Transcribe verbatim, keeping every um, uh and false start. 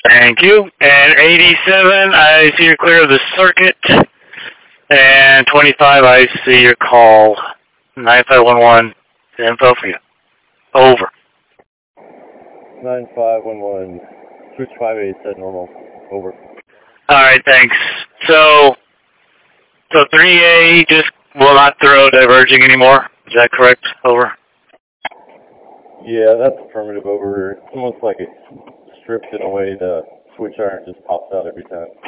Thank you. And eighty-seven, I see you're clear of the circuit. And twenty-five, I see your call. nine five one one, info for you. Over. nine five one one, switch five eight, set normal. Over. Alright, thanks. So, so three A just will not throw diverging anymore. Is that correct? Over. Yeah, that's affirmative. Over. It's almost like it strips it away. The switch iron just pops out every time.